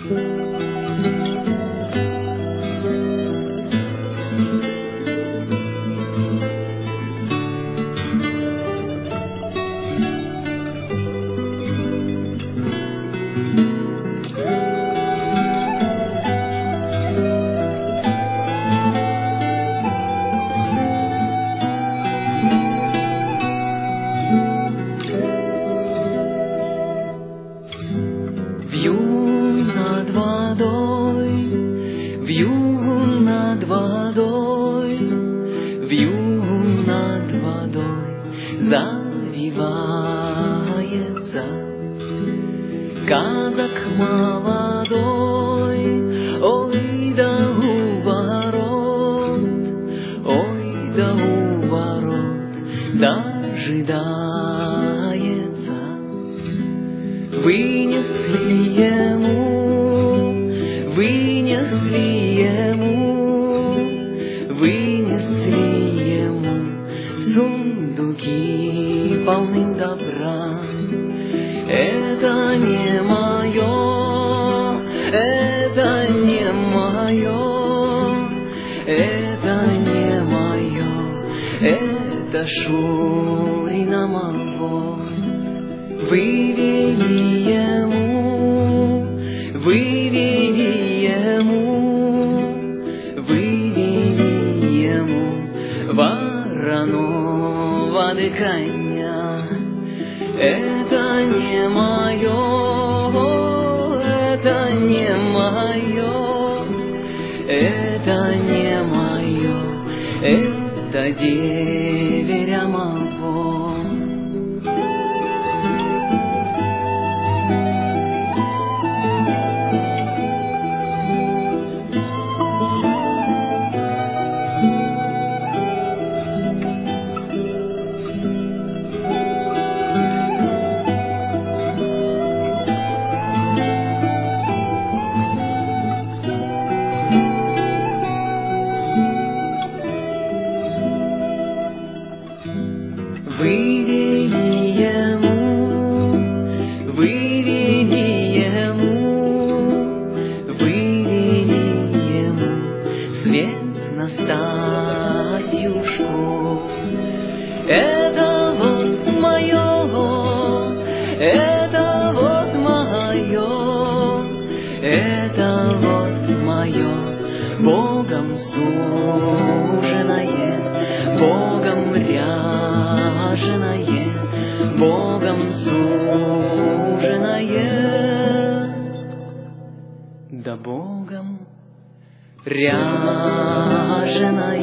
Вьюг над водой, вьюг над водой завивается казак молодой, ой да у ворот дожидается. Вынесли ему сундуки полным добра. Это не мое, это не мое, это не мое, это Шурина моего. Вывели ему вороного коня. Это не мое, это не мое, это не мое, это деверя моего. Вывели ему свет Настасьюшку. Это вот мое, это вот мое, это вот мое, Богом суженое, Богом ряженое, Богом суженое, да Богом ряженое.